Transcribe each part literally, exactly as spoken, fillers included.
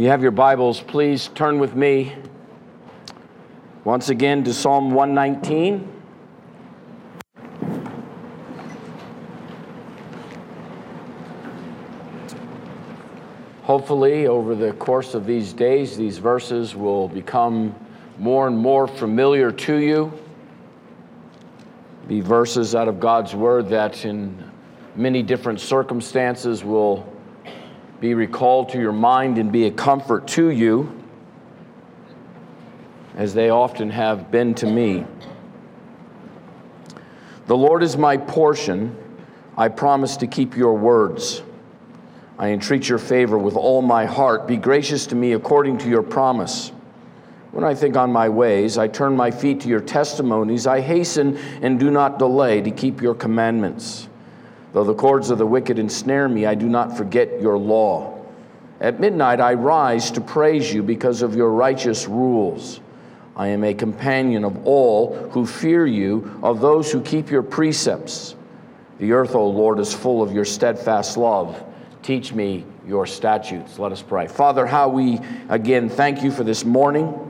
you have your Bibles, please turn with me once again to Psalm one nineteen. Hopefully, over the course of these days, these verses will become more and more familiar to you. Be verses out of God's Word that in many different circumstances will be recalled to your mind and be a comfort to you, as they often have been to me. The Lord is my portion. I promise to keep your words. I entreat your favor with all my heart. Be gracious to me according to your promise. When I think on my ways, I turn my feet to your testimonies. I hasten and do not delay to keep your commandments. Though the cords of the wicked ensnare me, I do not forget your law. At midnight I rise to praise you because of your righteous rules. I am a companion of all who fear you, of those who keep your precepts. The earth, O Lord, is full of your steadfast love. Teach me your statutes. Let us pray. Father, how we again thank you for this morning.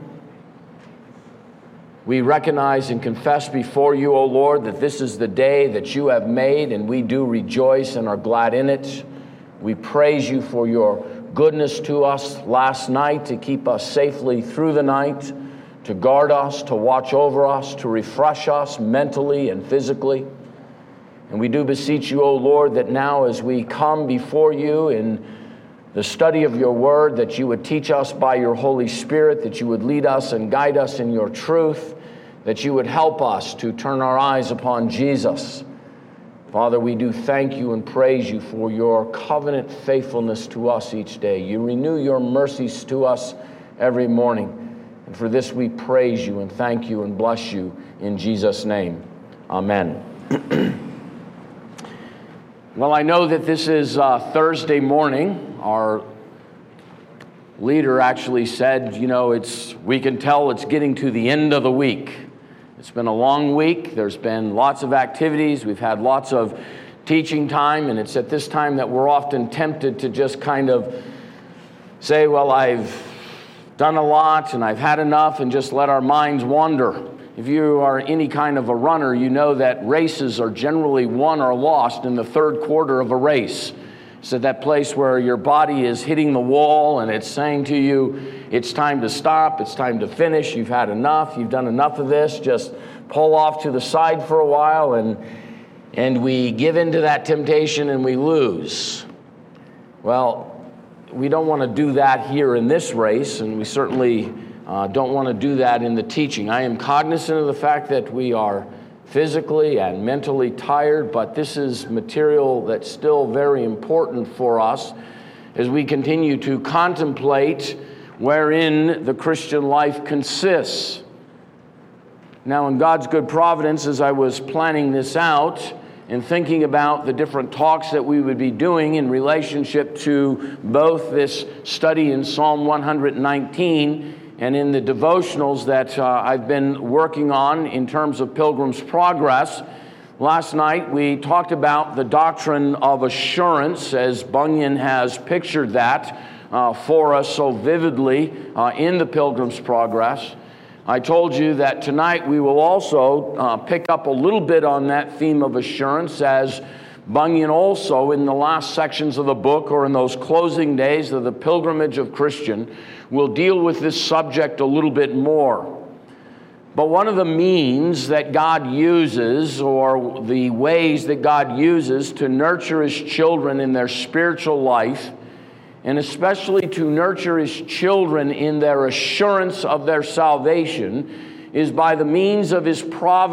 We recognize and confess before you, O Lord, that this is the day that you have made, and we do rejoice and are glad in it. We praise you for your goodness to us last night, to keep us safely through the night, to guard us, to watch over us, to refresh us mentally and physically. And we do beseech you, O Lord, that now as we come before you in the study of your word, that you would teach us by your Holy Spirit, that you would lead us and guide us in your truth, that you would help us to turn our eyes upon Jesus. Father, we do thank you and praise you for your covenant faithfulness to us each day. You renew your mercies to us every morning. And for this we praise you and thank you and bless you in Jesus' name. Amen. Well, I know that this is uh, Thursday morning. Our leader actually said, you know, it's we can tell it's getting to the end of the week. It's been a long week. There's been lots of activities. We've had lots of teaching time, and it's at this time that we're often tempted to just kind of say, well, I've done a lot and I've had enough, and just let our minds wander. If you are any kind of a runner, you know that races are generally won or lost in the third quarter of a race. It's at that place where your body is hitting the wall and it's saying to you, it's time to stop, it's time to finish, you've had enough, you've done enough of this, just pull off to the side for a while, and, and we give in to that temptation and we lose. Well, we don't want to do that here in this race, and we certainly Uh, don't want to do that in the teaching. I am cognizant of the fact that we are physically and mentally tired, but this is material that's still very important for us as we continue to contemplate wherein the Christian life consists. Now, in God's good providence, as I was planning this out and thinking about the different talks that we would be doing in relationship to both this study in Psalm one nineteen and in the devotionals that uh, I've been working on in terms of Pilgrim's Progress. Last night we talked about the doctrine of assurance, as Bunyan has pictured that uh, for us so vividly uh, in the Pilgrim's Progress. I told you that tonight we will also uh, pick up a little bit on that theme of assurance, as Bunyan also in the last sections of the book, or in those closing days of the Pilgrimage of Christian, will deal with this subject a little bit more. But one of the means that God uses, or the ways that God uses to nurture His children in their spiritual life, and especially to nurture His children in their assurance of their salvation, is by the means of His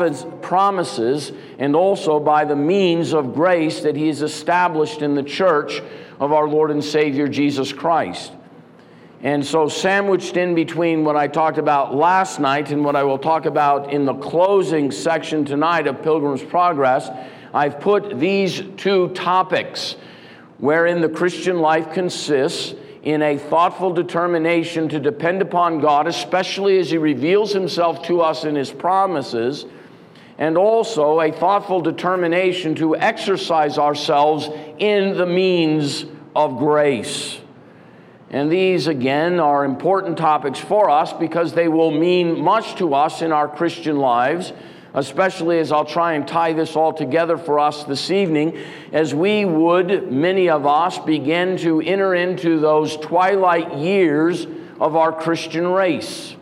promises, and also by the means of grace that He has established in the church of our Lord and Savior Jesus Christ. And so sandwiched in between what I talked about last night and what I will talk about in the closing section tonight of Pilgrim's Progress, I've put these two topics wherein the Christian life consists in a thoughtful determination to depend upon God, especially as He reveals Himself to us in His promises, and also a thoughtful determination to exercise ourselves in the means of grace. And these, again, are important topics for us because they will mean much to us in our Christian lives, especially as I'll try and tie this all together for us this evening, as we would, many of us, begin to enter into those twilight years of our Christian race.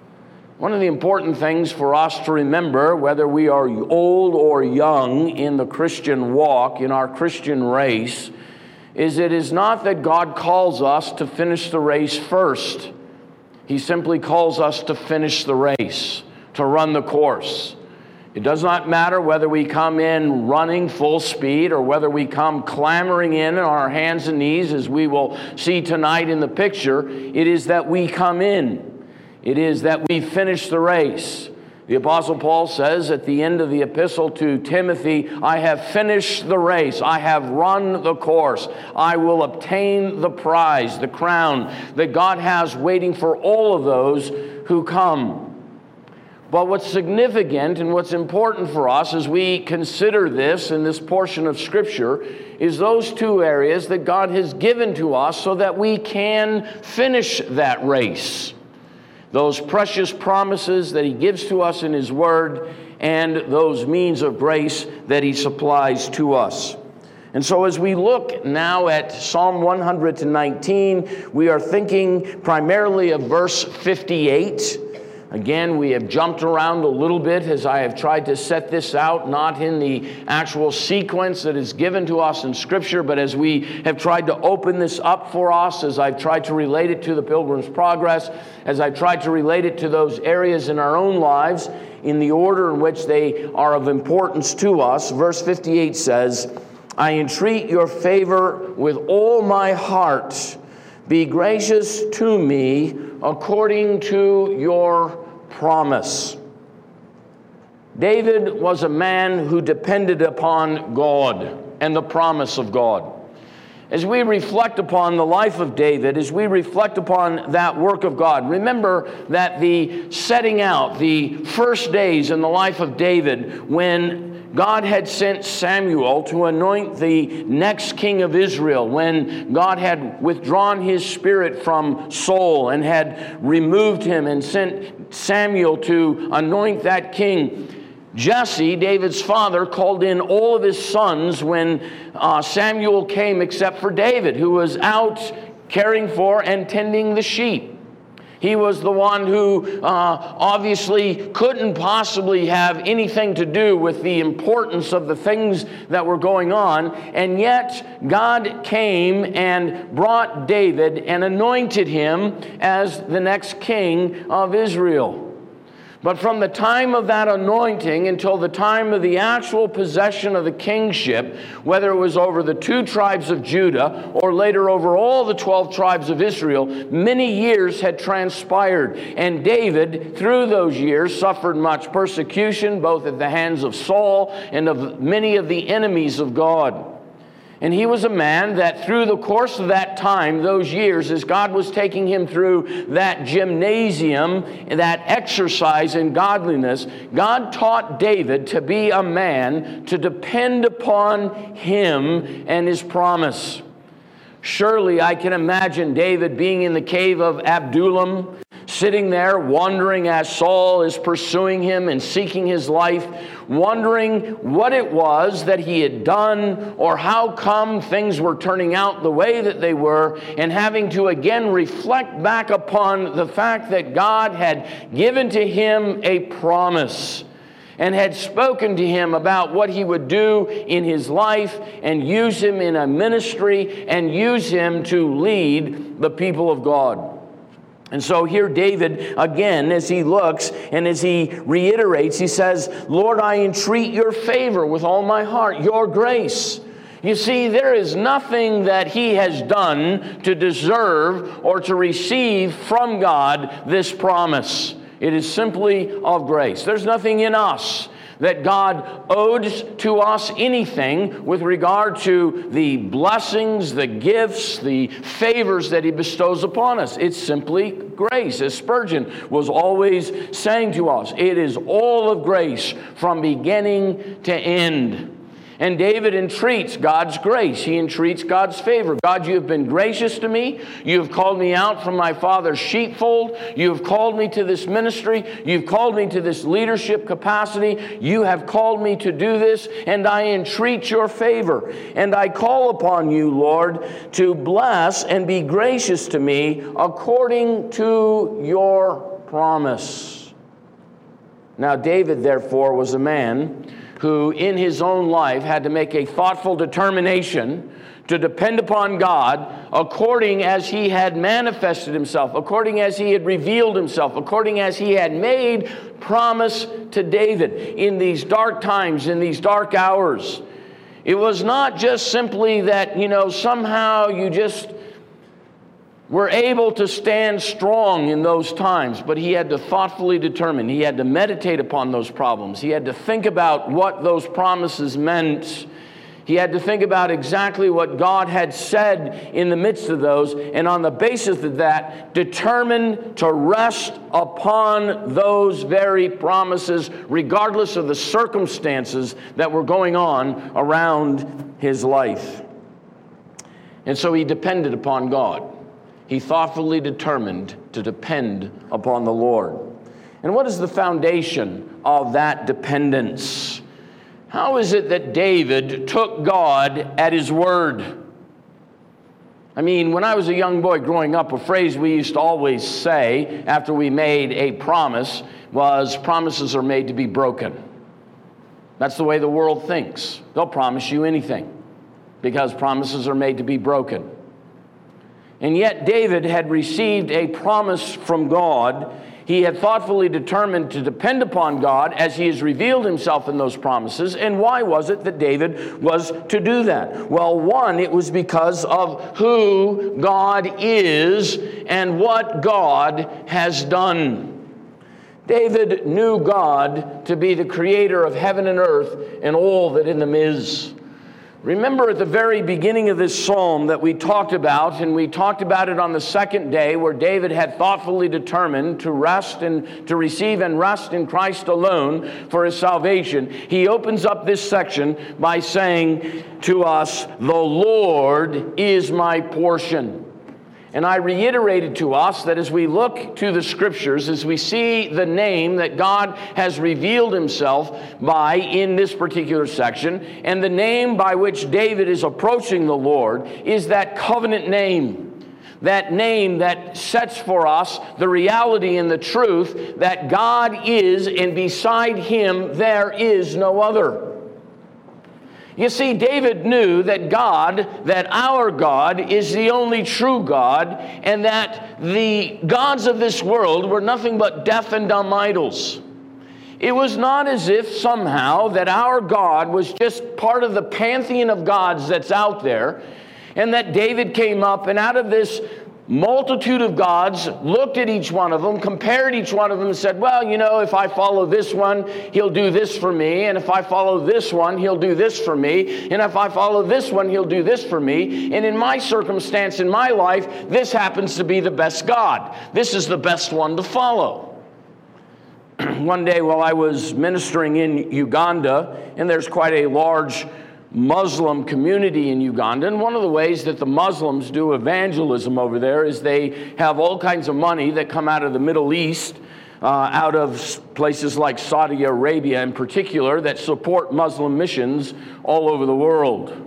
One of the important things for us to remember, whether we are old or young in the Christian walk, in our Christian race, is it is not that God calls us to finish the race first. He simply calls us to finish the race, to run the course. It does not matter whether we come in running full speed or whether we come clambering in on our hands and knees, as we will see tonight in the picture. It is that we come in. It is that we finish the race. The Apostle Paul says at the end of the epistle to Timothy, I have finished the race. I have run the course. I will obtain the prize, the crown that God has waiting for all of those who come. But what's significant and what's important for us as we consider this in this portion of Scripture is those two areas that God has given to us so that we can finish that race. Those precious promises that He gives to us in His Word, and those means of grace that He supplies to us. And so as we look now at Psalm one hundred nineteen, we are thinking primarily of verse fifty-eight. Again, we have jumped around a little bit as I have tried to set this out, not in the actual sequence that is given to us in Scripture, but as we have tried to open this up for us, as I've tried to relate it to the Pilgrim's Progress, as I've tried to relate it to those areas in our own lives, in the order in which they are of importance to us. Verse fifty-eight says, I entreat your favor with all my heart. Be gracious to me according to your promise. David was a man who depended upon God and the promise of God. As we reflect upon the life of David, as we reflect upon that work of God, remember that the setting out, the first days in the life of David, when God had sent Samuel to anoint the next king of Israel, when God had withdrawn His Spirit from Saul and had removed him and sent Samuel to anoint that king, Jesse, David's father, called in all of his sons when uh, Samuel came except for David, who was out caring for and tending the sheep. He was the one who uh, obviously couldn't possibly have anything to do with the importance of the things that were going on, and yet God came and brought David and anointed him as the next king of Israel. But from the time of that anointing until the time of the actual possession of the kingship, whether it was over the two tribes of Judah or later over all the twelve tribes of Israel, many years had transpired. And David, through those years, suffered much persecution, both at the hands of Saul and of many of the enemies of God. And he was a man that through the course of that time, those years, as God was taking him through that gymnasium, that exercise in godliness, God taught David to be a man to depend upon Him and His promise. Surely I can imagine David being in the cave of Adullam, sitting there wondering as Saul is pursuing him and seeking his life, wondering what it was that he had done or how come things were turning out the way that they were, and having to again reflect back upon the fact that God had given to him a promise and had spoken to him about what He would do in his life and use him in a ministry and use him to lead the people of God. And so here David, again, as he looks and as he reiterates, he says, Lord, I entreat your favor with all my heart, your grace. You see, there is nothing that he has done to deserve or to receive from God this promise. It is simply of grace. There's nothing in us that God owes to us anything with regard to the blessings, the gifts, the favors that He bestows upon us. It's simply grace. As Spurgeon was always saying to us, it is all of grace from beginning to end. And David entreats God's grace. He entreats God's favor. God, you have been gracious to me. You have called me out from my father's sheepfold. You have called me to this ministry. You've called me to this leadership capacity. You have called me to do this, and I entreat your favor. And I call upon you, Lord, to bless and be gracious to me according to your promise. Now, David, therefore, was a man who in his own life had to make a thoughtful determination to depend upon God according as he had manifested himself, according as he had revealed himself, according as he had made promise to David in these dark times, in these dark hours. It was not just simply that, you know, somehow you just were able to stand strong in those times, but he had to thoughtfully determine. He had to meditate upon those problems. He had to think about what those promises meant. He had to think about exactly what God had said in the midst of those, and on the basis of that, determine to rest upon those very promises, regardless of the circumstances that were going on around his life. And so he depended upon God. He thoughtfully determined to depend upon the Lord. And what is the foundation of that dependence? How is it that David took God at his word? I mean, when I was a young boy growing up, a phrase we used to always say after we made a promise was, promises are made to be broken. That's the way the world thinks. They'll promise you anything because promises are made to be broken. And yet David had received a promise from God. He had thoughtfully determined to depend upon God as he has revealed himself in those promises. And why was it that David was to do that? Well, one, it was because of who God is and what God has done. David knew God to be the creator of heaven and earth and all that in them is. Remember at the very beginning of this psalm that we talked about, and we talked about it on the second day, where David had thoughtfully determined to rest and to receive and rest in Christ alone for his salvation. He opens up this section by saying to us, "The Lord is my portion." And I reiterated to us that as we look to the Scriptures, as we see the name that God has revealed himself by in this particular section, and the name by which David is approaching the Lord is that covenant name. That name that sets for us the reality and the truth that God is, and beside him there is no other. You see, David knew that God, that our God, is the only true God, and that the gods of this world were nothing but deaf and dumb idols. It was not as if somehow that our God was just part of the pantheon of gods that's out there, and that David came up and out of this multitude of gods looked at each one of them, compared each one of them, and said, well, you know, if I follow this one, he'll do this for me. And if I follow this one, he'll do this for me. And if I follow this one, he'll do this for me. And in my circumstance, in my life, this happens to be the best God. This is the best one to follow. One day while I was ministering in Uganda, and there's quite a large Muslim community in Uganda, and one of the ways that the Muslims do evangelism over there is they have all kinds of money that come out of the Middle East, uh, out of places like Saudi Arabia in particular, that support Muslim missions all over the world.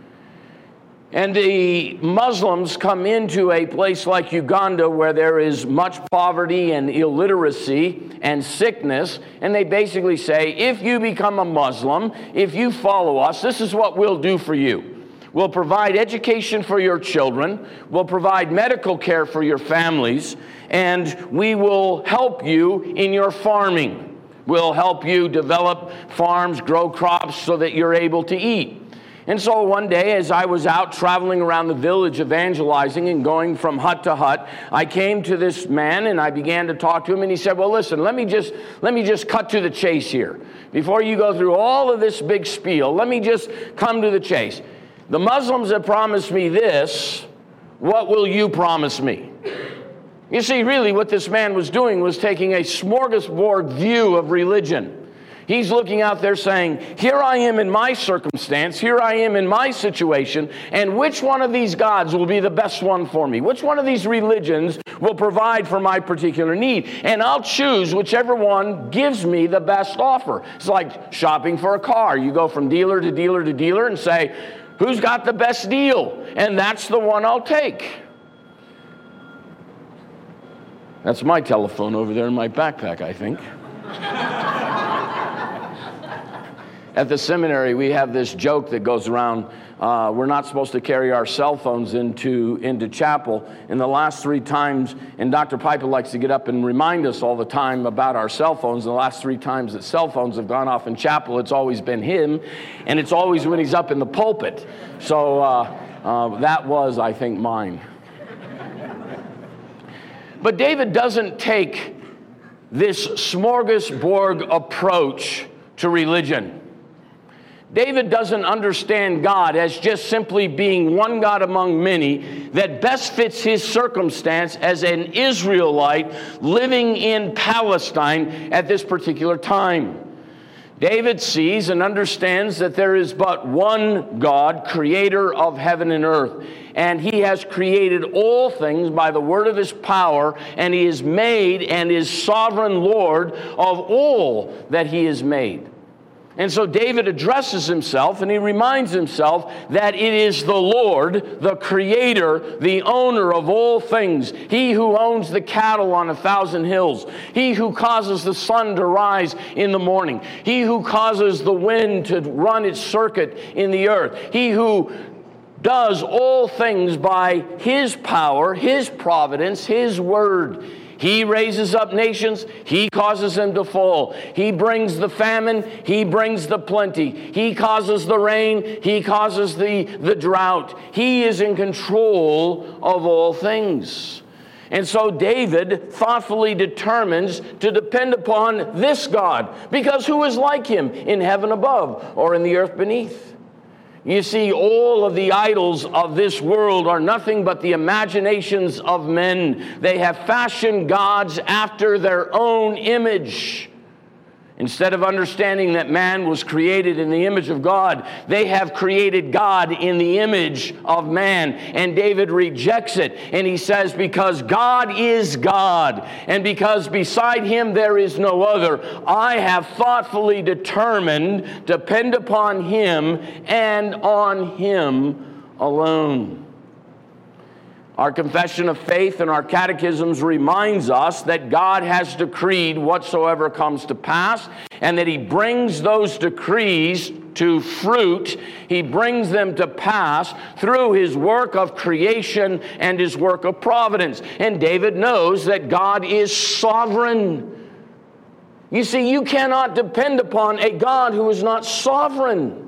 And the Muslims come into a place like Uganda where there is much poverty and illiteracy and sickness, and they basically say, if you become a Muslim, if you follow us, this is what we'll do for you. We'll provide education for your children, we'll provide medical care for your families, and we will help you in your farming. We'll help you develop farms, grow crops so that you're able to eat. And so one day, as I was out traveling around the village evangelizing and going from hut to hut, I came to this man and I began to talk to him, and he said, well, listen, let me just let me just cut to the chase here. Before you go through all of this big spiel, let me just come to the chase. The Muslims have promised me this. What will you promise me? You see, really what this man was doing was taking a smorgasbord view of religion. He's looking out there saying, here I am in my circumstance, here I am in my situation, and which one of these gods will be the best one for me? Which one of these religions will provide for my particular need? And I'll choose whichever one gives me the best offer. It's like shopping for a car. You go from dealer to dealer to dealer and say, who's got the best deal? And that's the one I'll take. That's my telephone over there in my backpack, I think. At the seminary, we have this joke that goes around. Uh, we're not supposed to carry our cell phones into, into chapel. And the last three times, and Doctor Piper likes to get up and remind us all the time about our cell phones. The last three times that cell phones have gone off in chapel, it's always been him. And it's always when he's up in the pulpit. So uh, uh, that was, I think, mine. But David doesn't take this smorgasbord approach to religion. David doesn't understand God as just simply being one God among many that best fits his circumstance as an Israelite living in Palestine at this particular time. David sees and understands that there is but one God, creator of heaven and earth. And he has created all things by the word of his power, and he is made and is sovereign Lord of all that he has made. And so David addresses himself and he reminds himself that it is the Lord, the creator, the owner of all things. He who owns the cattle on a thousand hills. He who causes the sun to rise in the morning. He who causes the wind to run its circuit in the earth. He who does all things by his power, his providence, his word. He raises up nations, he causes them to fall. He brings the famine, he brings the plenty. He causes the rain, he causes the, the drought. He is in control of all things. And so David thoughtfully determines to depend upon this God, because who is like him in heaven above or in the earth beneath? You see, all of the idols of this world are nothing but the imaginations of men. They have fashioned gods after their own image. Instead of understanding that man was created in the image of God, they have created God in the image of man. And David rejects it. And he says, because God is God, and because beside him there is no other, I have thoughtfully determined to depend upon him and on him alone. Our confession of faith and our catechisms reminds us that God has decreed whatsoever comes to pass, and that he brings those decrees to fruit. He brings them to pass through his work of creation and his work of providence. And David knows that God is sovereign. You see, you cannot depend upon a God who is not sovereign.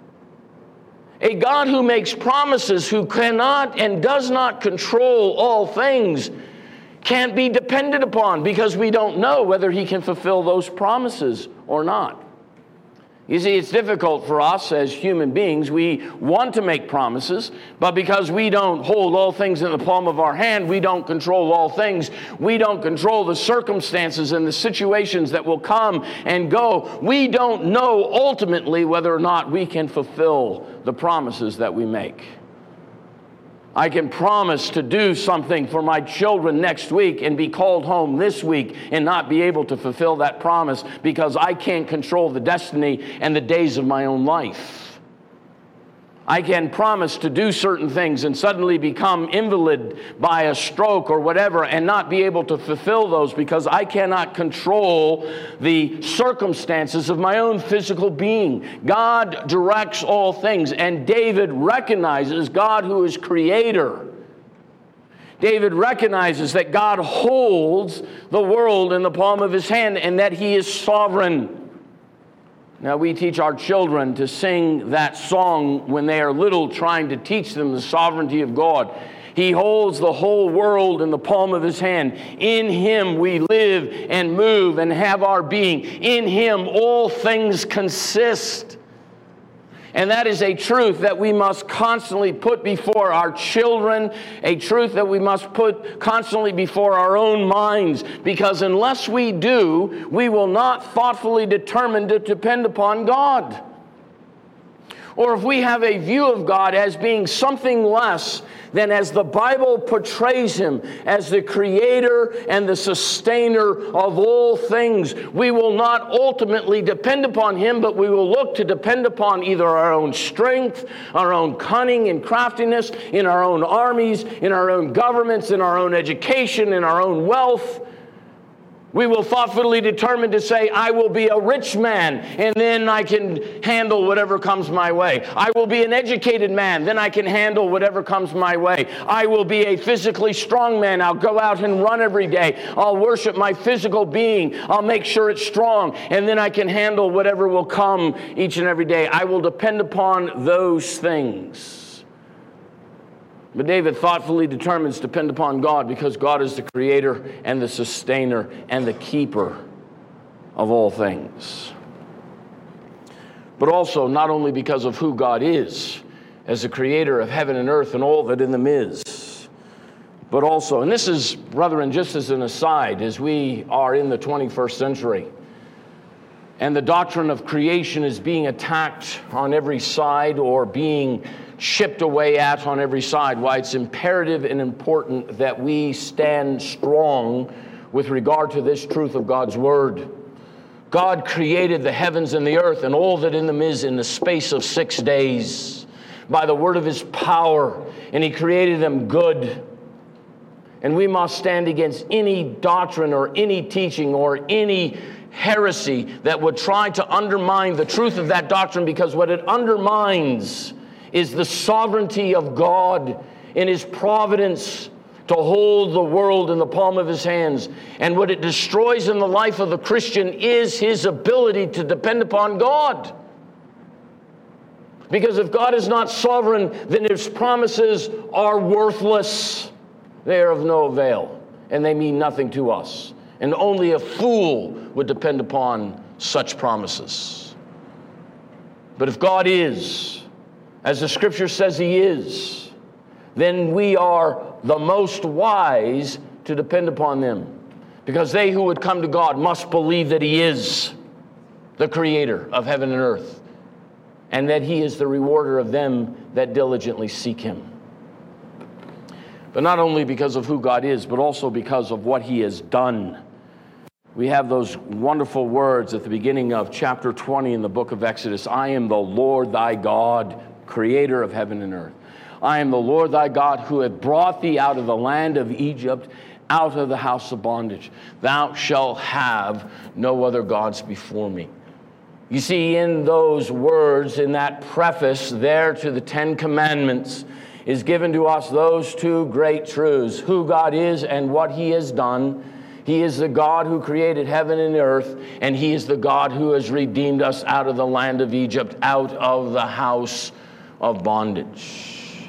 A God who makes promises, who cannot and does not control all things, can't be depended upon, because we don't know whether he can fulfill those promises or not. You see, it's difficult for us as human beings. We want to make promises, but because we don't hold all things in the palm of our hand, we don't control all things. We don't control the circumstances and the situations that will come and go. We don't know ultimately whether or not we can fulfill the promises that we make. I can promise to do something for my children next week and be called home this week and not be able to fulfill that promise because I can't control the destiny and the days of my own life. I can promise to do certain things and suddenly become invalid by a stroke or whatever and not be able to fulfill those because I cannot control the circumstances of my own physical being. God directs all things, and David recognizes God who is creator. David recognizes that God holds the world in the palm of his hand and that he is sovereign. Now, we teach our children to sing that song when they are little, trying to teach them the sovereignty of God. He holds the whole world in the palm of his hand. In him we live and move and have our being. In him all things consist. And that is a truth that we must constantly put before our children, a truth that we must put constantly before our own minds, because unless we do, we will not thoughtfully determine to depend upon God. Or if we have a view of God as being something less than as the Bible portrays Him, as the creator and the sustainer of all things, we will not ultimately depend upon Him, but we will look to depend upon either our own strength, our own cunning and craftiness, in our own armies, in our own governments, in our own education, in our own wealth. We will thoughtfully determine to say, I will be a rich man, and then I can handle whatever comes my way. I will be an educated man, then I can handle whatever comes my way. I will be a physically strong man. I'll go out and run every day. I'll worship my physical being. I'll make sure it's strong, and then I can handle whatever will come each and every day. I will depend upon those things. But David thoughtfully determines to depend upon God because God is the creator and the sustainer and the keeper of all things. But also not only because of who God is as the creator of heaven and earth and all that in them is, but also, and this is, brethren, just as an aside, as we are in the twenty-first century, and the doctrine of creation is being attacked on every side or being chipped away at on every side, why it's imperative and important that we stand strong with regard to this truth of God's Word. God created the heavens and the earth and all that in them is in the space of six days by the word of His power, and He created them good. And we must stand against any doctrine or any teaching or any heresy that would try to undermine the truth of that doctrine, because what it undermines is the sovereignty of God in His providence to hold the world in the palm of His hands. And what it destroys in the life of the Christian is his ability to depend upon God. Because if God is not sovereign, then His promises are worthless. They are of no avail, and they mean nothing to us. And only a fool would depend upon such promises. But if God is, as the Scripture says He is, then we are the most wise to depend upon them. Because they who would come to God must believe that He is the creator of heaven and earth, and that He is the rewarder of them that diligently seek Him. But not only because of who God is, but also because of what He has done. We have those wonderful words at the beginning of chapter twenty in the book of Exodus. I am the Lord thy God, creator of heaven and earth. I am the Lord thy God, who hath brought thee out of the land of Egypt, out of the house of bondage. Thou shalt have no other gods before me. You see, in those words, in that preface there to the Ten Commandments, is given to us those two great truths: who God is and what He has done. He is the God who created heaven and earth, and He is the God who has redeemed us out of the land of Egypt, out of the house of bondage.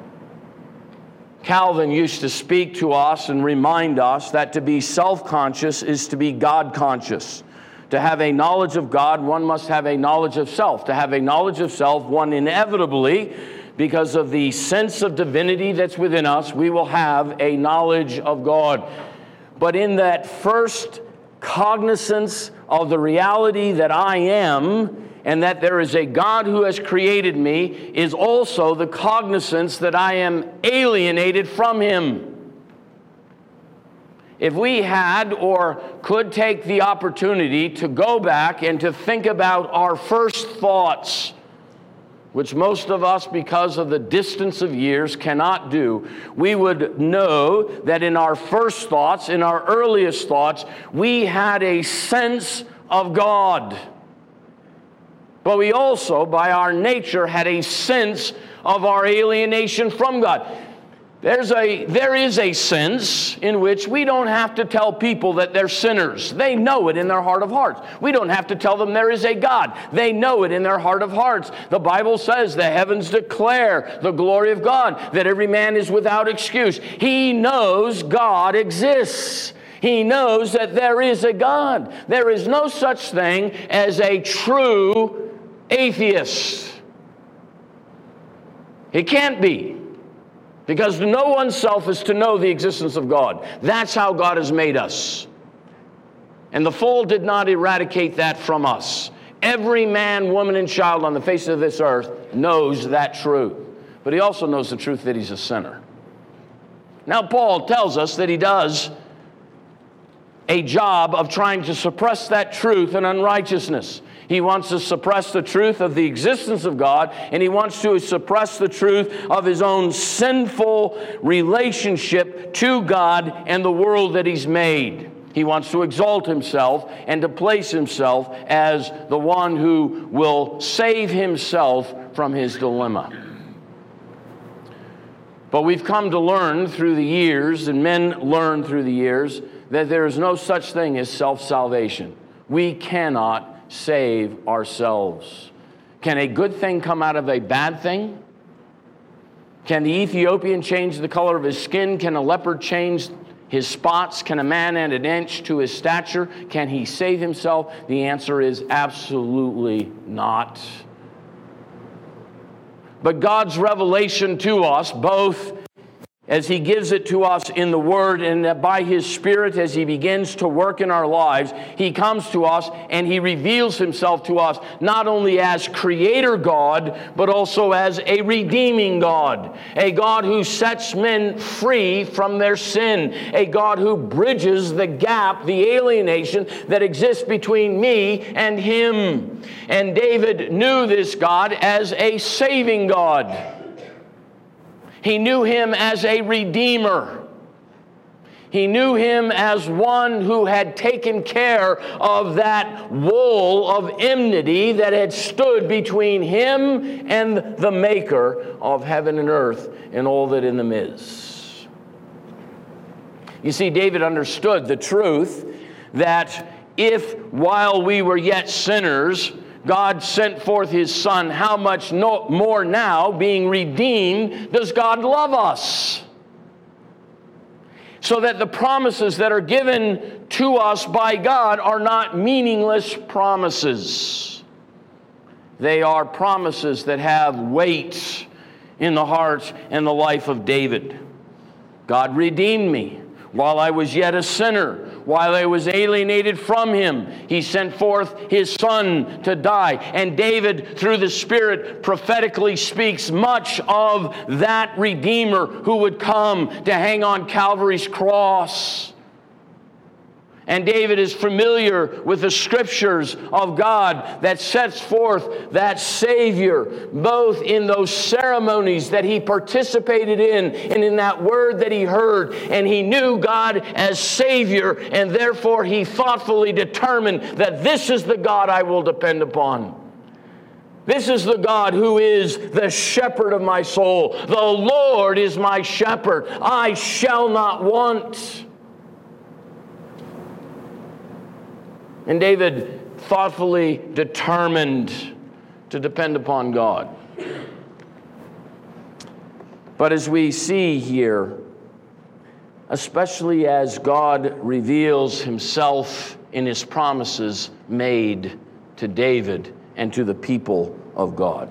Calvin used to speak to us and remind us that to be self-conscious is to be God-conscious. To have a knowledge of God, one must have a knowledge of self. To have a knowledge of self, one inevitably, because of the sense of divinity that's within us, we will have a knowledge of God. But in that first cognizance of the reality that I am, and that there is a God who has created me, is also the cognizance that I am alienated from Him. If we had or could take the opportunity to go back and to think about our first thoughts, which most of us, because of the distance of years, cannot do, we would know that in our first thoughts, in our earliest thoughts, we had a sense of God. But we also, by our nature, had a sense of our alienation from God. There's a, there is a sense in which we don't have to tell people that they're sinners. They know it in their heart of hearts. We don't have to tell them there is a God. They know it in their heart of hearts. The Bible says the heavens declare the glory of God, that every man is without excuse. He knows God exists. He knows that there is a God. There is no such thing as a true atheist. It can't be. Because to know oneself is to know the existence of God. That's how God has made us. And the fall did not eradicate that from us. Every man, woman, and child on the face of this earth knows that truth. But he also knows the truth that he's a sinner. Now, Paul tells us that he does a job of trying to suppress that truth and unrighteousness. He wants to suppress the truth of the existence of God, and he wants to suppress the truth of his own sinful relationship to God and the world that he's made. He wants to exalt himself and to place himself as the one who will save himself from his dilemma. But we've come to learn through the years, and men learn through the years, that there is no such thing as self-salvation. We cannot save ourselves. Can a good thing come out of a bad thing? Can the Ethiopian change the color of his skin? Can a leopard change his spots? Can a man add an inch to his stature? Can he save himself? The answer is absolutely not. But God's revelation to us, both as he gives it to us in the Word and by his Spirit as he begins to work in our lives, he comes to us and he reveals himself to us not only as Creator God, but also as a redeeming God. A God who sets men free from their sin. A God who bridges the gap, the alienation that exists between me and him. And David knew this God as a saving God. He knew him as a redeemer. He knew him as one who had taken care of that wall of enmity that had stood between him and the maker of heaven and earth and all that in them is. You see, David understood the truth that if while we were yet sinners, God sent forth his Son, how much no, more now, being redeemed, does God love us? So that the promises that are given to us by God are not meaningless promises. They are promises that have weight in the heart and the life of David. God redeemed me while I was yet a sinner. While I was alienated from him, he sent forth his Son to die. And David, through the Spirit, prophetically speaks much of that Redeemer who would come to hang on Calvary's cross. And David is familiar with the Scriptures of God that sets forth that Savior, both in those ceremonies that he participated in and in that word that he heard. And he knew God as Savior, and therefore he thoughtfully determined that this is the God I will depend upon. This is the God who is the shepherd of my soul. The Lord is my shepherd. I shall not want. And David thoughtfully determined to depend upon God. But as we see here, especially as God reveals himself in his promises made to David and to the people of God.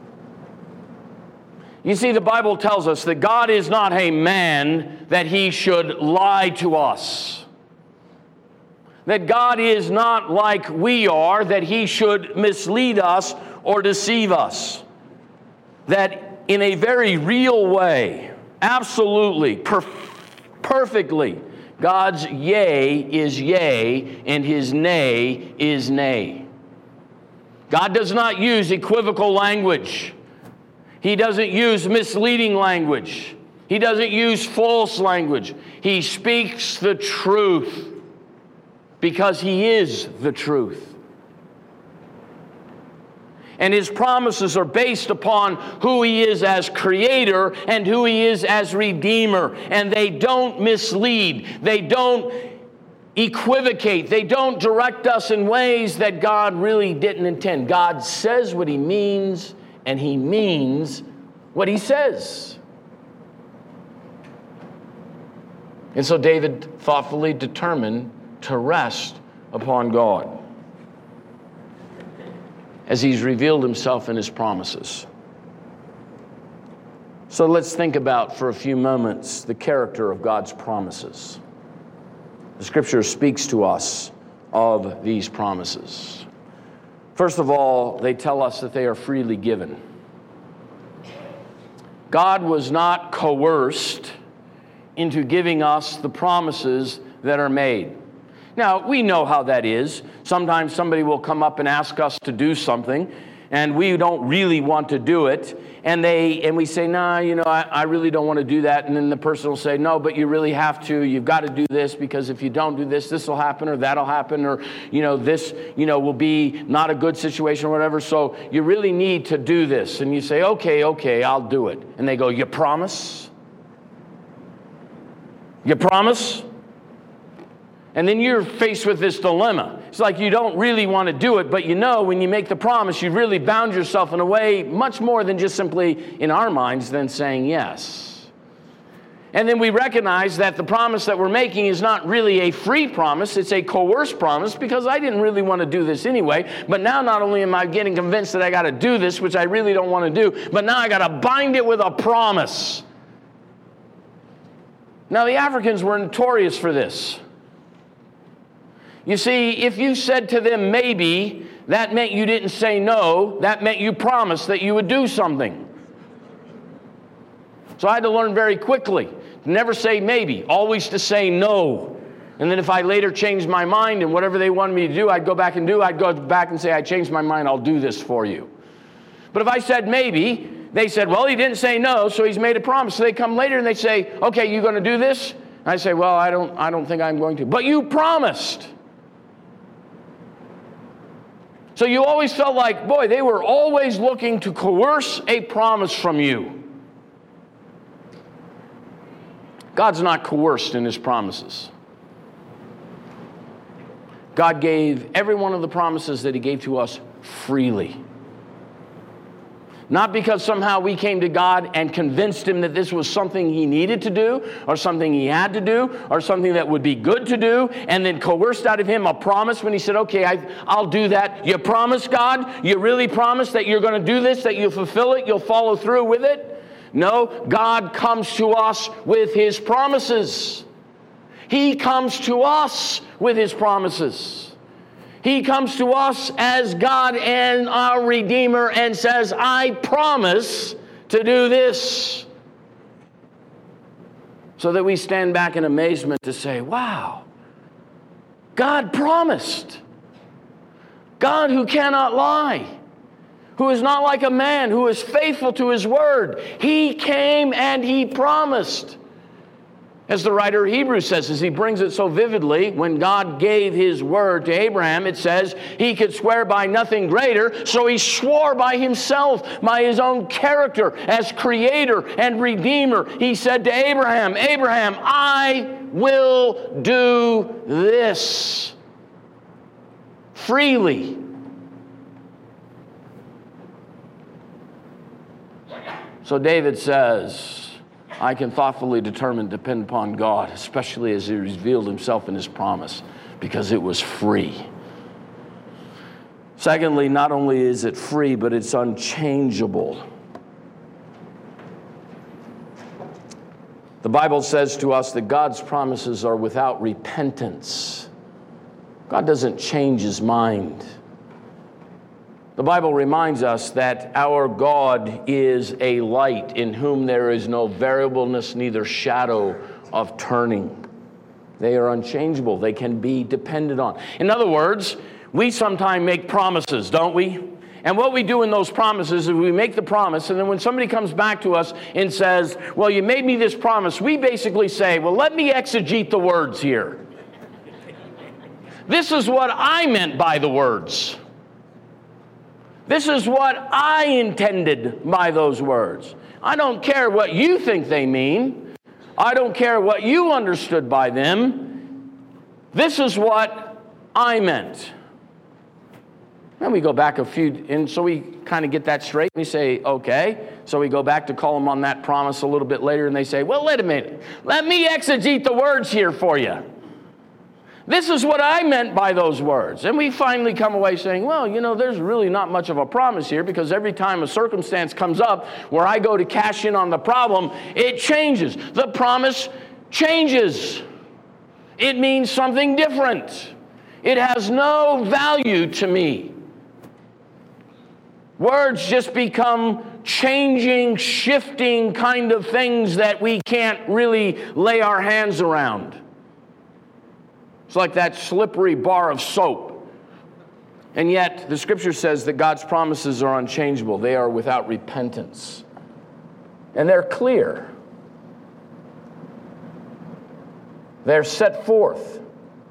You see, the Bible tells us that God is not a man that he should lie to us. That God is not like we are, that he should mislead us or deceive us. That in a very real way, absolutely, per- perfectly, God's yea is yea and his nay is nay. God does not use equivocal language. He doesn't use misleading language. He doesn't use false language. He speaks the truth. Because he is the truth. And his promises are based upon who he is as creator and who he is as redeemer. And they don't mislead. They don't equivocate. They don't direct us in ways that God really didn't intend. God says what he means, and he means what he says. And so David thoughtfully determined to rest upon God as he's revealed himself in his promises. So let's think about for a few moments the character of God's promises. The Scripture speaks to us of these promises. First of all, they tell us that they are freely given. God was not coerced into giving us the promises that are made. Now, we know how that is. Sometimes somebody will come up and ask us to do something, and we don't really want to do it, and they and we say, nah, you know, I, I really don't want to do that, and then the person will say, no, but you really have to. You've got to do this, because if you don't do this, this will happen, or that'll happen, or, you know, this, you know, will be not a good situation or whatever, so you really need to do this. And you say, okay, okay, I'll do it. And they go, you promise? You promise? And then you're faced with this dilemma. It's like you don't really want to do it, but you know when you make the promise, you've really bound yourself in a way much more than just simply, in our minds, than saying yes. And then we recognize that the promise that we're making is not really a free promise, it's a coerced promise, because I didn't really want to do this anyway, but now not only am I getting convinced that I got to do this, which I really don't want to do, but now I got to bind it with a promise. Now the Africans were notorious for this. You see, if you said to them maybe, that meant you didn't say no. That meant you promised that you would do something. So I had to learn very quickly to never say maybe, always to say no. And then if I later changed my mind and whatever they wanted me to do, I'd go back and do, I'd go back and say, I changed my mind, I'll do this for you. But if I said maybe, they said, well, he didn't say no, so he's made a promise. So they come later and they say, okay, you going to do this? And I say, well, I don't, I don't think I'm going to. But you promised. So you always felt like, boy, they were always looking to coerce a promise from you. God's not coerced in his promises. God gave every one of the promises that he gave to us freely. Not because somehow we came to God and convinced him that this was something he needed to do, or something he had to do, or something that would be good to do, and then coerced out of him a promise when he said, okay, I, I'll do that. You promise, God? You really promise that you're going to do this, that you'll fulfill it, you'll follow through with it? No, God comes to us with his promises. He comes to us with his promises. He comes to us as God and our Redeemer and says, I promise to do this. So that we stand back in amazement to say, wow, God promised. God who cannot lie, who is not like a man, who is faithful to his word. He came and he promised. As the writer of Hebrews says, as he brings it so vividly, when God gave his word to Abraham, it says he could swear by nothing greater, so he swore by himself, by his own character as creator and redeemer. He said to Abraham, Abraham, I will do this freely. So David says, I can thoughtfully determine to depend upon God, especially as he revealed himself in his promise, because it was free. Secondly, not only is it free, but it's unchangeable. The Bible says to us that God's promises are without repentance. God doesn't change his mind. The Bible reminds us that our God is a light in whom there is no variableness, neither shadow of turning. They are unchangeable. They can be depended on. In other words, we sometimes make promises, don't we? And what we do in those promises is we make the promise, and then when somebody comes back to us and says, well, you made me this promise, we basically say, well, let me exegete the words here. This is what I meant by the words. This is what I intended by those words. I don't care what you think they mean. I don't care what you understood by them. This is what I meant. Then we go back a few, and so we kind of get that straight. We say, okay. So we go back to call them on that promise a little bit later, and they say, well, wait a minute. Let me exegete the words here for you. This is what I meant by those words. And we finally come away saying, well, you know, there's really not much of a promise here, because every time a circumstance comes up where I go to cash in on the problem, it changes. The promise changes. It means something different. It has no value to me. Words just become changing, shifting kind of things that we can't really lay our hands around. It's like that slippery bar of soap. And yet, the Scripture says that God's promises are unchangeable. They are without repentance. And they're clear. They're set forth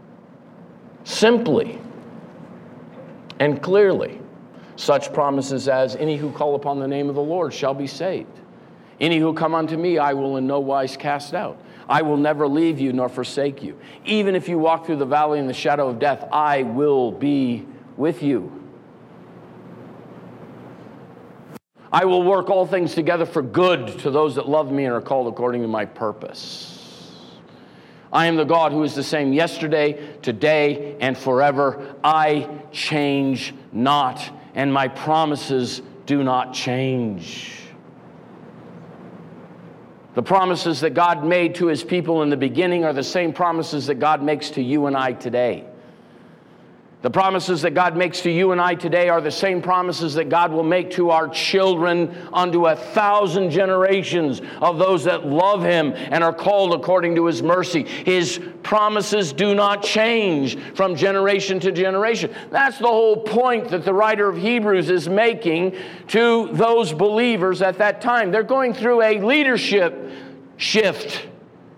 simply and clearly. Such promises as, any who call upon the name of the Lord shall be saved. Any who come unto me, I will in no wise cast out. I will never leave you nor forsake you. Even if you walk through the valley in the shadow of death, I will be with you. I will work all things together for good to those that love me and are called according to my purpose. I am the God who is the same yesterday, today, and forever. I change not, and my promises do not change. The promises that God made to his people in the beginning are the same promises that God makes to you and I today. The promises that God makes to you and I today are the same promises that God will make to our children unto a thousand generations of those that love him and are called according to his mercy. His promises do not change from generation to generation. That's the whole point that the writer of Hebrews is making to those believers at that time. They're going through a leadership shift.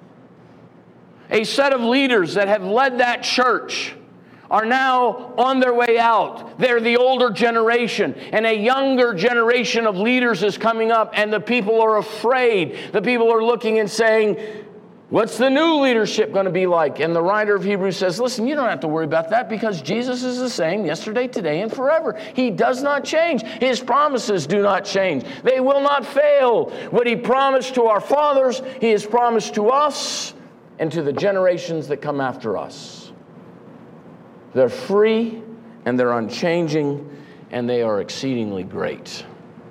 A set of leaders that have led that church are now on their way out. They're the older generation, and a younger generation of leaders is coming up, and the people are afraid. The people are looking and saying, what's the new leadership going to be like? And the writer of Hebrews says, listen, you don't have to worry about that, because Jesus is the same yesterday, today, and forever. He does not change. His promises do not change. They will not fail. What he promised to our fathers, he has promised to us and to the generations that come after us. They're free, and they're unchanging, and they are exceedingly great.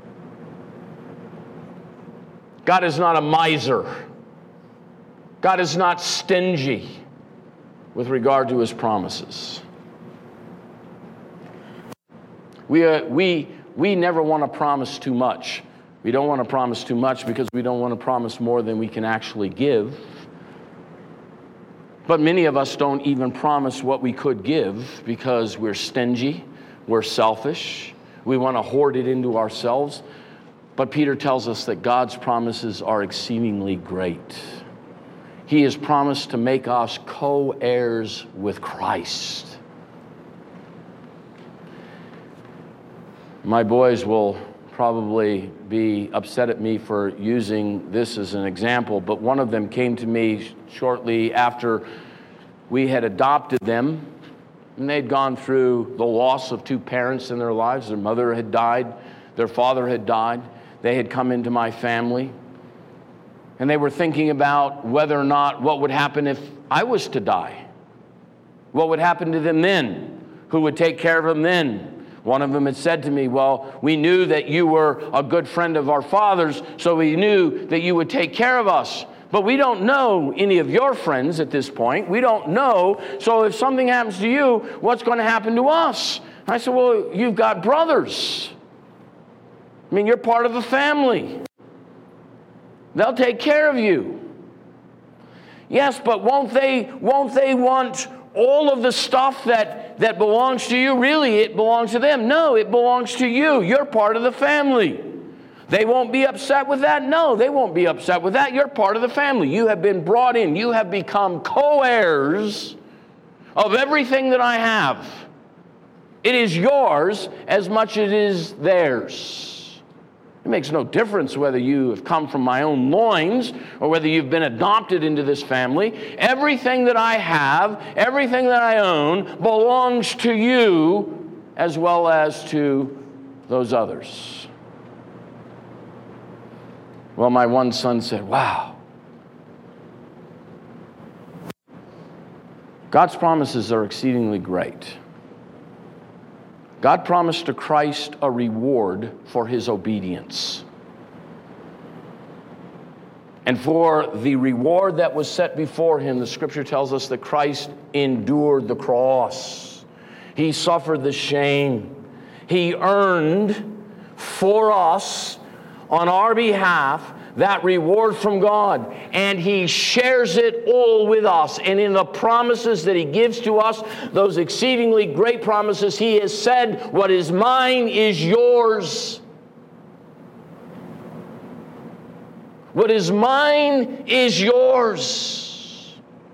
God is not a miser. God is not stingy with regard to his promises. We, uh, we, we never want to promise too much. We don't want to promise too much because we don't want to promise more than we can actually give. But many of us don't even promise what we could give because we're stingy, we're selfish, we want to hoard it into ourselves. But Peter tells us that God's promises are exceedingly great. He has promised to make us co-heirs with Christ. My boys will probably be upset at me for using this as an example, but one of them came to me shortly after we had adopted them, and they'd gone through the loss of two parents in their lives. Their mother had died, their father had died. They had come into my family, and they were thinking about whether or not what would happen if I was to die. What would happen to them then? Who would take care of them then? One of them had said to me, well, we knew that you were a good friend of our father's, so we knew that you would take care of us. But we don't know any of your friends at this point. We don't know. So if something happens to you, what's going to happen to us? I said, well, you've got brothers. I mean, you're part of the family. They'll take care of you. Yes, but won't they, won't they want all of the stuff that, that belongs to you? Really, it belongs to them. No, it belongs to you. You're part of the family. They won't be upset with that? No, they won't be upset with that. You're part of the family. You have been brought in. You have become co-heirs of everything that I have. It is yours as much as it is theirs. It makes no difference whether you have come from my own loins or whether you've been adopted into this family. Everything that I have, everything that I own belongs to you as well as to those others. Well, my one son said, wow, God's promises are exceedingly great. God promised to Christ a reward for his obedience. And for the reward that was set before him, the scripture tells us that Christ endured the cross. He suffered the shame. He earned for us, on our behalf, that reward from God, and he shares it all with us. And in the promises that he gives to us, those exceedingly great promises, he has said, what is mine is yours. What is mine is yours.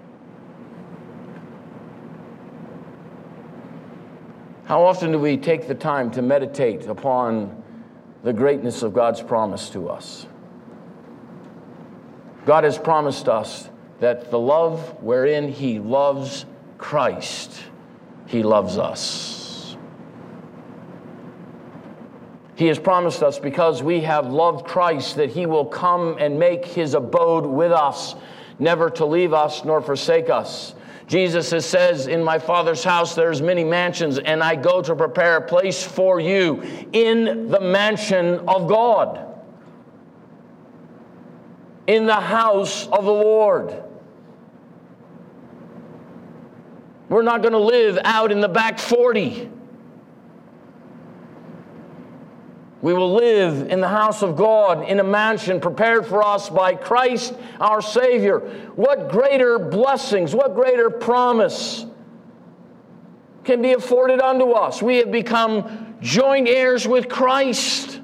How often do we take the time to meditate upon the greatness of God's promise to us? God has promised us that the love wherein he loves Christ, he loves us. He has promised us, because we have loved Christ, that he will come and make his abode with us, never to leave us nor forsake us. Jesus says, in my Father's house there's many mansions, and I go to prepare a place for you in the mansion of God, in the house of the Lord. We're not going to live out in the back forty. We will live in the house of God, in a mansion prepared for us by Christ our Savior. What greater blessings, what greater promise can be afforded unto us? We have become joint heirs with Christ.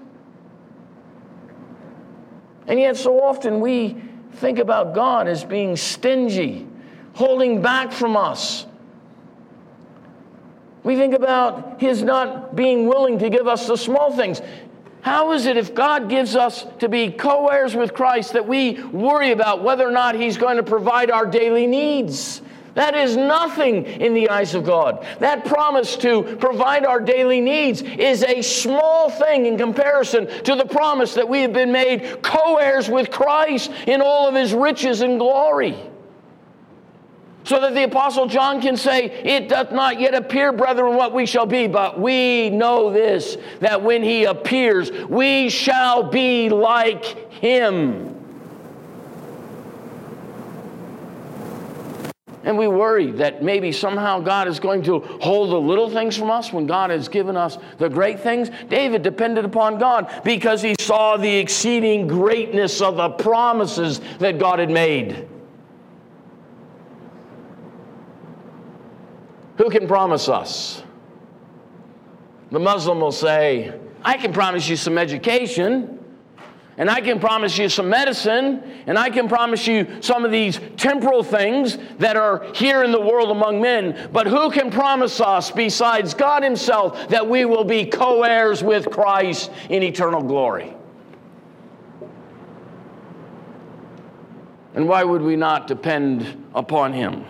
And yet so often we think about God as being stingy, holding back from us. We think about his not being willing to give us the small things. How is it, if God gives us to be co-heirs with Christ, that we worry about whether or not he's going to provide our daily needs? That is nothing in the eyes of God. That promise to provide our daily needs is a small thing in comparison to the promise that we have been made co-heirs with Christ in all of his riches and glory. So that the Apostle John can say, it doth not yet appear, brethren, what we shall be, but we know this, that when he appears, we shall be like him. And we worry that maybe somehow God is going to hold the little things from us when God has given us the great things. David depended upon God because he saw the exceeding greatness of the promises that God had made. Who can promise us? The Muslim will say, I can promise you some education, and I can promise you some medicine, and I can promise you some of these temporal things that are here in the world among men. But who can promise us, besides God himself, that we will be co-heirs with Christ in eternal glory? And why would we not depend upon him?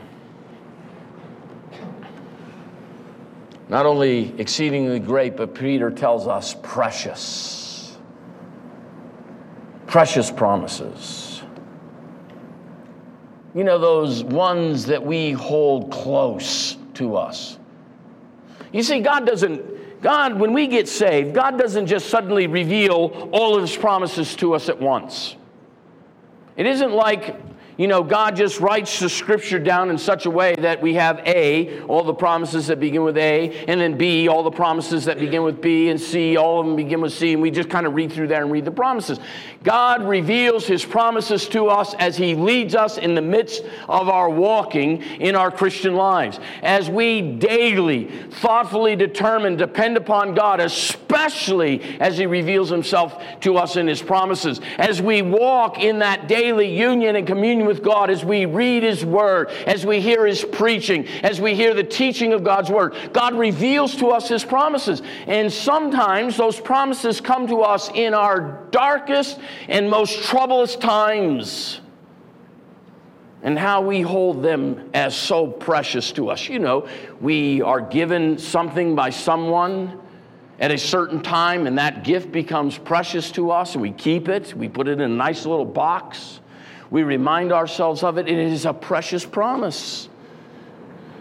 Not only exceedingly great, but Peter tells us precious. Precious promises. You know, those ones that we hold close to us. You see, God doesn't, God, when we get saved, God doesn't just suddenly reveal all of his promises to us at once. It isn't like, you know, God just writes the scripture down in such a way that we have A, all the promises that begin with A, and then B, all the promises that begin with B, and C, all of them begin with C, and we just kind of read through there and read the promises. God reveals his promises to us as he leads us in the midst of our walking in our Christian lives. As we daily, thoughtfully determine, depend upon God, especially as he reveals himself to us in his promises. As we walk in that daily union and communion with God, as we read his word, as we hear his preaching, as we hear the teaching of God's word, God reveals to us his promises. And sometimes those promises come to us in our darkest and most troublous times, and how we hold them as so precious to us. You know, we are given something by someone at a certain time, and that gift becomes precious to us, and we keep it. We put it in a nice little box. We remind ourselves of it. It is a precious promise.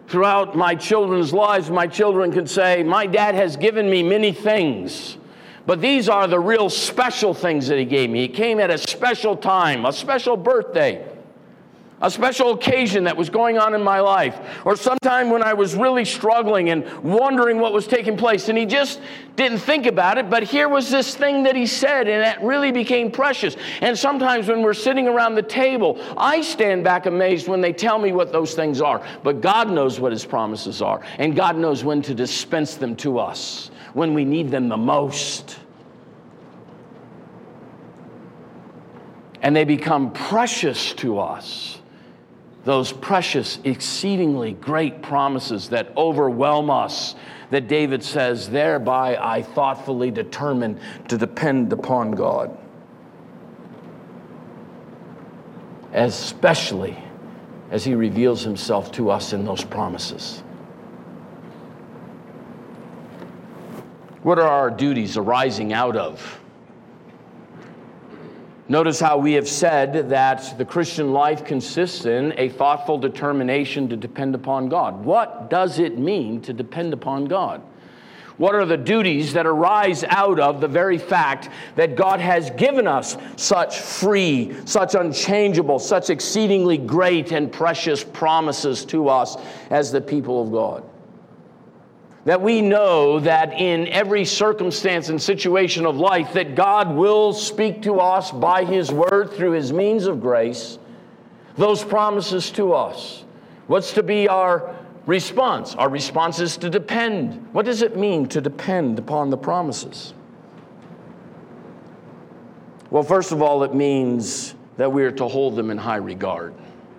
Throughout my children's lives, my children can say, my dad has given me many things, but these are the real special things that he gave me. It came at a special time, a special birthday, a special occasion that was going on in my life, or sometime when I was really struggling and wondering what was taking place, and he just didn't think about it, but here was this thing that he said, and it really became precious. And sometimes when we're sitting around the table, I stand back amazed when they tell me what those things are, but God knows what his promises are, and God knows when to dispense them to us, when we need them the most. And they become precious to us. Those precious, exceedingly great promises that overwhelm us, that David says, thereby I thoughtfully determine to depend upon God. Especially as he reveals himself to us in those promises. What are our duties arising out of? Notice how we have said that the Christian life consists in a thoughtful determination to depend upon God. What does it mean to depend upon God? What are the duties that arise out of the very fact that God has given us such free, such unchangeable, such exceedingly great and precious promises to us as the people of God? That we know that in every circumstance and situation of life that God will speak to us by his word through his means of grace, those promises to us. What's to be our response? Our response is to depend. What does it mean to depend upon the promises? Well, first of all, it means that we are to hold them in high regard.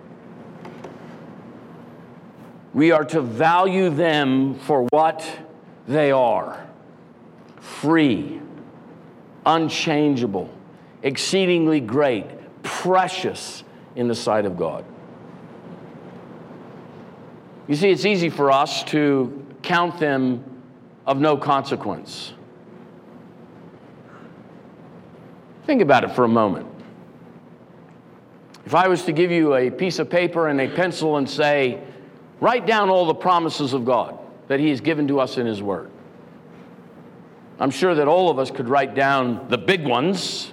We are to value them for what they are: free, unchangeable, exceedingly great, precious in the sight of God. You see, it's easy for us to count them of no consequence. Think about it for a moment. If I was to give you a piece of paper and a pencil and say, write down all the promises of God that he has given to us in his word, I'm sure that all of us could write down the big ones.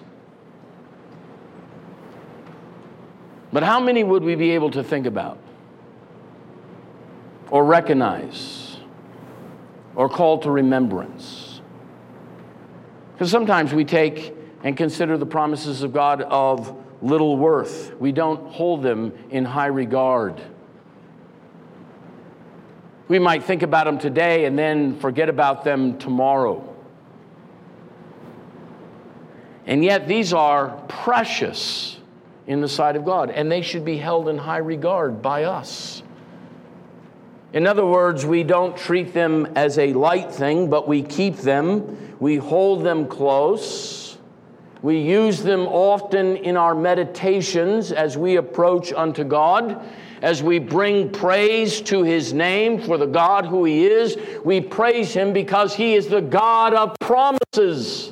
But how many would we be able to think about, or recognize, or call to remembrance? Because sometimes we take and consider the promises of God of little worth. We don't hold them in high regard. We might think about them today and then forget about them tomorrow. And yet these are precious in the sight of God, and they should be held in high regard by us. In other words, we don't treat them as a light thing, but we keep them, we hold them close, we use them often in our meditations as we approach unto God. As we bring praise to his name for the God who he is, we praise him because he is the God of promises.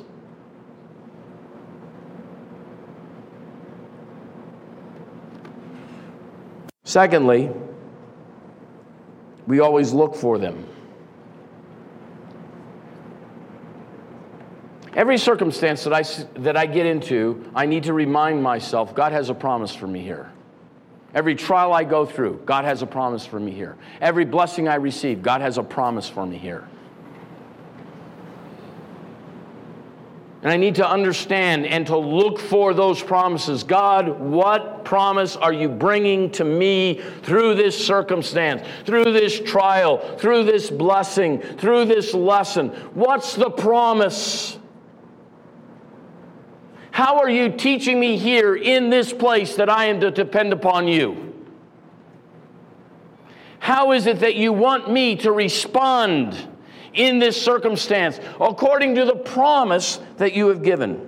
Secondly, we always look for them. Every circumstance that I, that I get into, I need to remind myself, God has a promise for me here. Every trial I go through, God has a promise for me here. Every blessing I receive, God has a promise for me here. And I need to understand and to look for those promises. God, what promise are you bringing to me through this circumstance, through this trial, through this blessing, through this lesson? What's the promise? How are you teaching me here in this place that I am to depend upon you? How is it that you want me to respond in this circumstance according to the promise that you have given?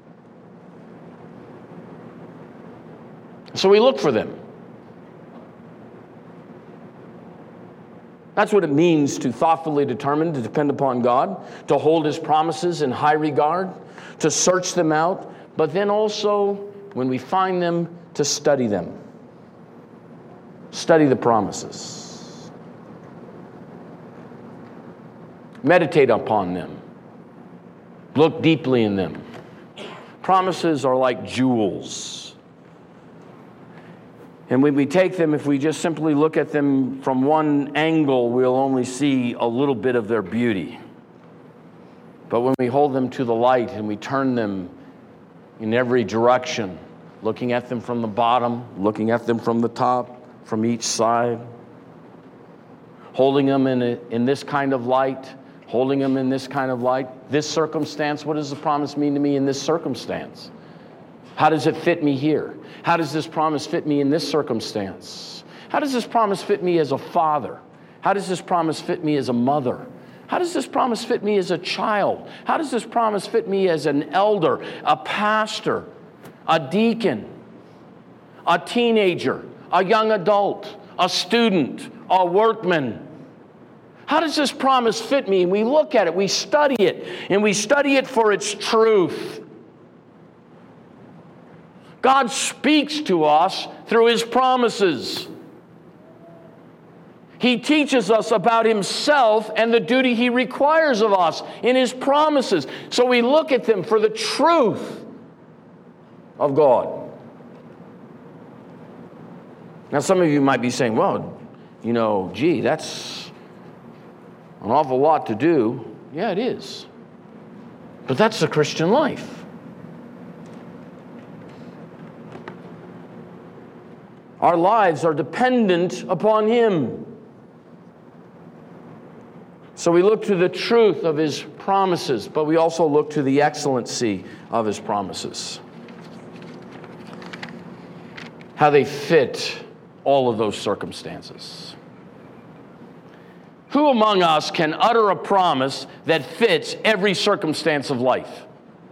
So we look for them. That's what it means to thoughtfully determine to depend upon God, to hold his promises in high regard, to search them out, but then also, when we find them, to study them. Study the promises. Meditate upon them. Look deeply in them. Promises are like jewels. And when we take them, if we just simply look at them from one angle, we'll only see a little bit of their beauty. But when we hold them to the light and we turn them in every direction, looking at them from the bottom, looking at them from the top, from each side, holding them in, a, in this kind of light, holding them in this kind of light, this circumstance, what does the promise mean to me in this circumstance? How does it fit me here? How does this promise fit me in this circumstance? How does this promise fit me as a father? How does this promise fit me as a mother? How does this promise fit me as a child? How does this promise fit me as an elder, a pastor, a deacon, a teenager, a young adult, a student, a workman? How does this promise fit me? And we look at it, we study it, and we study it for its truth. God speaks to us through His promises. He teaches us about Himself and the duty He requires of us in His promises. So we look at them for the truth of God. Now, some of you might be saying, well, you know, gee, that's an awful lot to do. Yeah, it is. But that's the Christian life. Our lives are dependent upon Him. So we look to the truth of His promises, but we also look to the excellency of His promises. How they fit all of those circumstances. Who among us can utter a promise that fits every circumstance of life?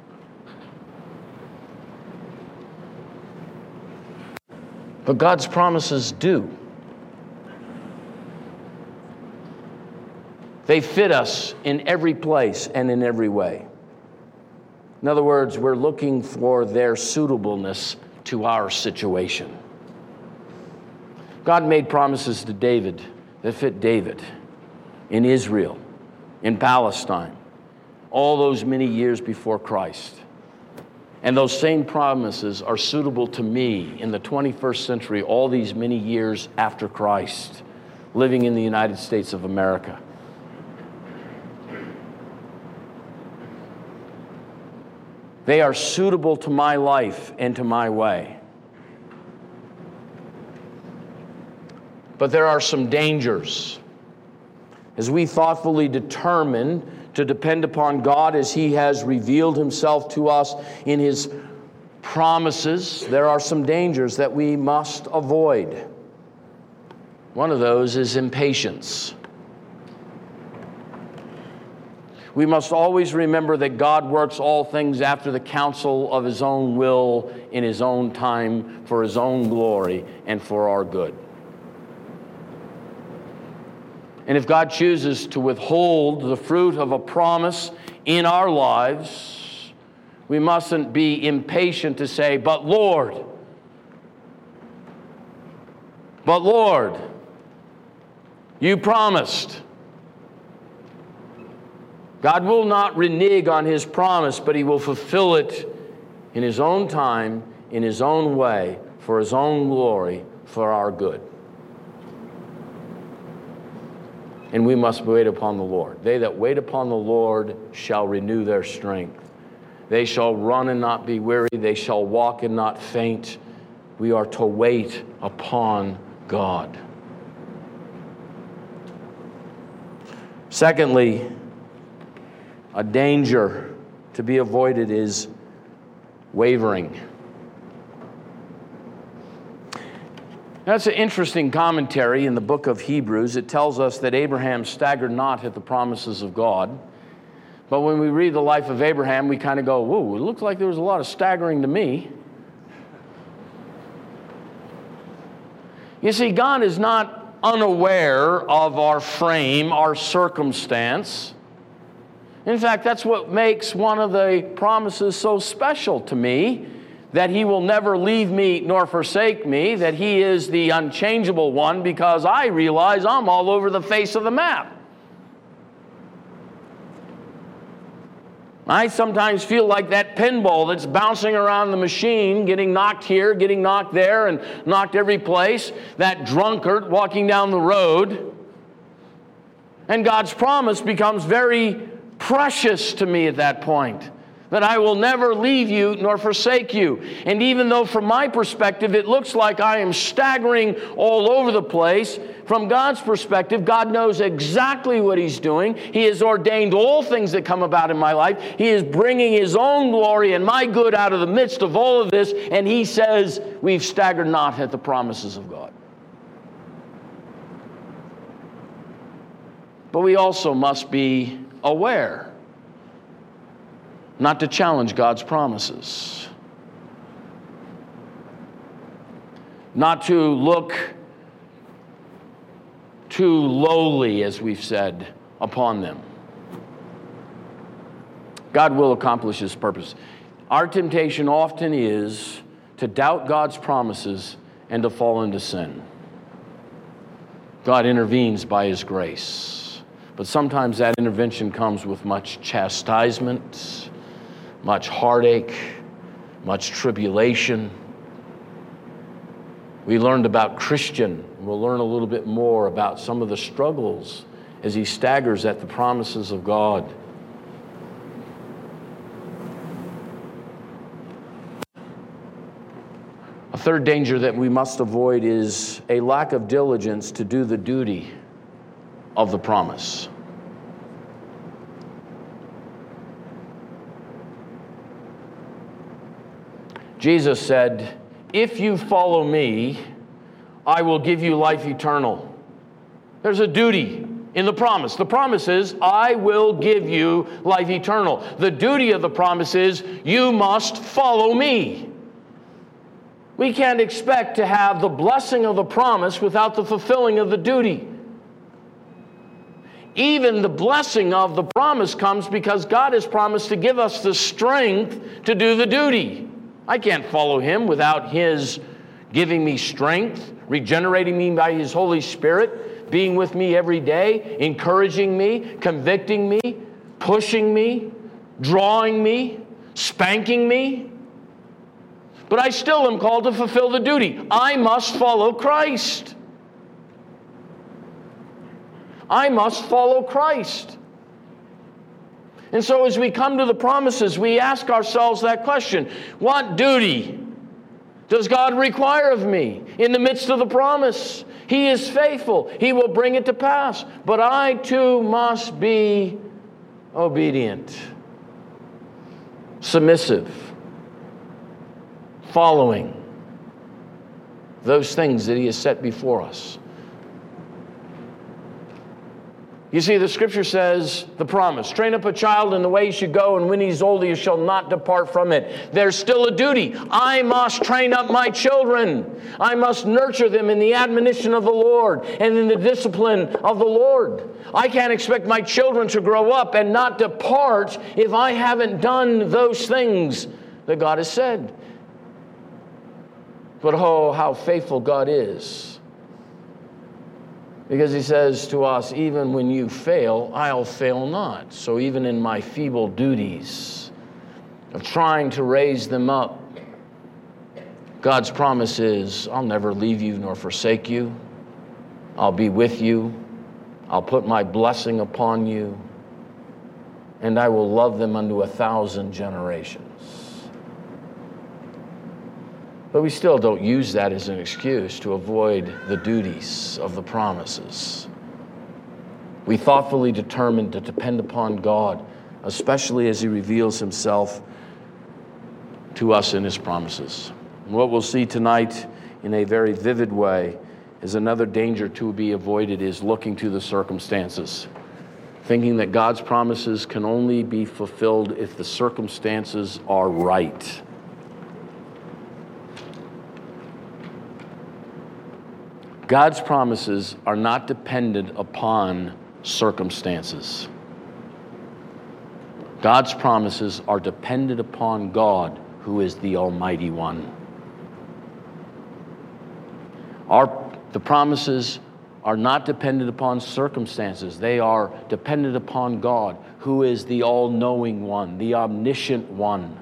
But God's promises do. They fit us in every place and in every way. In other words, we're looking for their suitableness to our situation. God made promises to David that fit David in Israel, in Palestine, all those many years before Christ. And those same promises are suitable to me in the twenty-first century, all these many years after Christ, living in the United States of America. They are suitable to my life and to my way. But there are some dangers. As we thoughtfully determine to depend upon God as He has revealed Himself to us in His promises, there are some dangers that we must avoid. One of those is impatience. We must always remember that God works all things after the counsel of His own will in His own time for His own glory and for our good. And if God chooses to withhold the fruit of a promise in our lives, we mustn't be impatient to say, but Lord, but Lord, you promised. God will not renege on His promise, but He will fulfill it in His own time, in His own way, for His own glory, for our good. And we must wait upon the Lord. They that wait upon the Lord shall renew their strength. They shall run and not be weary. They shall walk and not faint. We are to wait upon God. Secondly, a danger to be avoided is wavering. That's an interesting commentary in the book of Hebrews. It tells us that Abraham staggered not at the promises of God. But when we read the life of Abraham, we kind of go, whoa, it looks like there was a lot of staggering to me. You see, God is not unaware of our frame, our circumstance. In fact, that's what makes one of the promises so special to me, that He will never leave me nor forsake me, that He is the unchangeable one, because I realize I'm all over the face of the map. I sometimes feel like that pinball that's bouncing around the machine, getting knocked here, getting knocked there, and knocked every place. That drunkard walking down the road. And God's promise becomes very precious to me at that point, that I will never leave you nor forsake you. And even though from my perspective it looks like I am staggering all over the place, from God's perspective, God knows exactly what He's doing. He has ordained all things that come about in my life. He is bringing His own glory and my good out of the midst of all of this, and He says, we've staggered not at the promises of God. But we also must be aware not to challenge God's promises, not to look too lowly, as we've said, upon them. God will accomplish His purpose. Our temptation often is to doubt God's promises and to fall into sin. God intervenes by His grace, but sometimes that intervention comes with much chastisement, much heartache, much tribulation. We learned about Christian. We'll learn a little bit more about some of the struggles as he staggers at the promises of God. A third danger that we must avoid is a lack of diligence to do the duty of the promise. Jesus said, if you follow me, I will give you life eternal. There's a duty in the promise. The promise is, I will give you life eternal. The duty of the promise is, you must follow me. We can't expect to have the blessing of the promise without the fulfilling of the duty. Even the blessing of the promise comes because God has promised to give us the strength to do the duty. I can't follow Him without His giving me strength, regenerating me by His Holy Spirit, being with me every day, encouraging me, convicting me, pushing me, drawing me, spanking me. But I still am called to fulfill the duty. I must follow Christ. I must follow Christ. And so as we come to the promises, we ask ourselves that question. What duty does God require of me in the midst of the promise? He is faithful. He will bring it to pass. But I too must be obedient, submissive, following those things that He has set before us. You see, the Scripture says, the promise, train up a child in the way he should go, and when he's old, he shall not depart from it. There's still a duty. I must train up my children. I must nurture them in the admonition of the Lord and in the discipline of the Lord. I can't expect my children to grow up and not depart if I haven't done those things that God has said. But oh, how faithful God is. Because He says to us, even when you fail, I'll fail not. So even in my feeble duties of trying to raise them up, God's promise is, I'll never leave you nor forsake you. I'll be with you. I'll put my blessing upon you. And I will love them unto a thousand generations. But we still don't use that as an excuse to avoid the duties of the promises. We thoughtfully determine to depend upon God, especially as He reveals Himself to us in His promises. And what we'll see tonight in a very vivid way is another danger to be avoided is looking to the circumstances, thinking that God's promises can only be fulfilled if the circumstances are right. God's promises are not dependent upon circumstances. God's promises are dependent upon God, who is the Almighty One. Our, the promises are not dependent upon circumstances. They are dependent upon God, who is the all-knowing one, the omniscient one.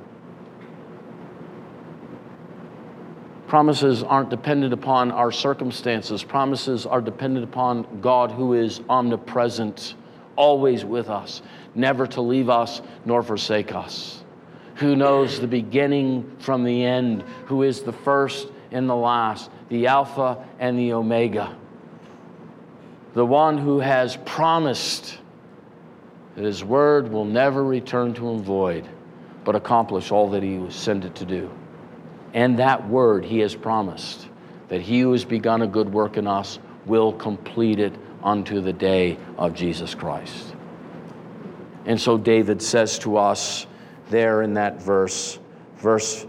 Promises aren't dependent upon our circumstances. Promises are dependent upon God, who is omnipresent, always with us, never to leave us nor forsake us, who knows the beginning from the end, who is the first and the last, the Alpha and the Omega, the one who has promised that his word will never return to him void, but accomplish all that he was sent it to do. And that word he has promised, that he who has begun a good work in us will complete it unto the day of Jesus Christ. And so David says to us there in that verse, verse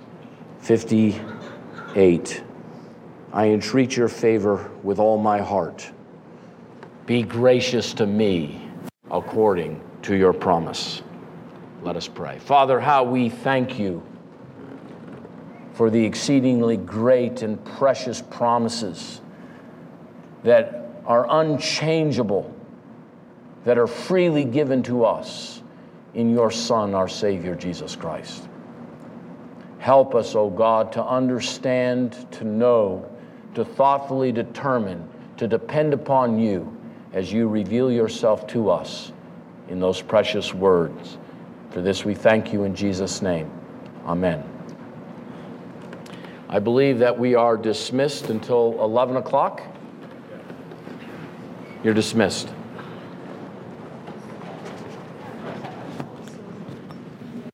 fifty-eight, I entreat your favor with all my heart. Be gracious to me according to your promise. Let us pray. Father, how we thank you for the exceedingly great and precious promises that are unchangeable, that are freely given to us in your Son, our Savior, Jesus Christ. Help us, O God, to understand, to know, to thoughtfully determine, to depend upon you as you reveal yourself to us in those precious words. For this we thank you in Jesus' name. Amen. I believe that we are dismissed until eleven o'clock. You're dismissed.